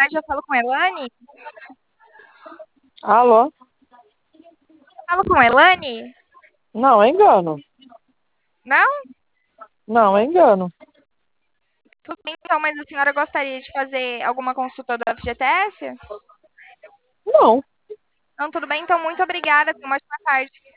tarde, eu falo com a Elane. Alô? Falo com a Elane? Não, é engano. Não? Não, é engano. Tudo bem, então, mas a senhora gostaria de fazer alguma consulta do FGTS? Não. Não, tudo bem, então, muito obrigada. Tenha uma ótima tarde.